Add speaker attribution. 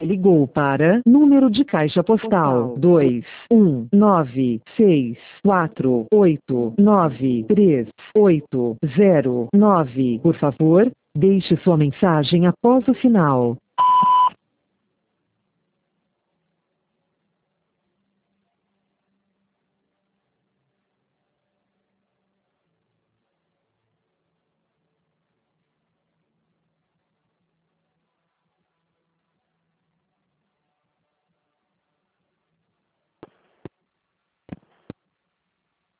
Speaker 1: ligou para número de caixa postal 21964893809. Por favor, deixe sua mensagem após o sinal.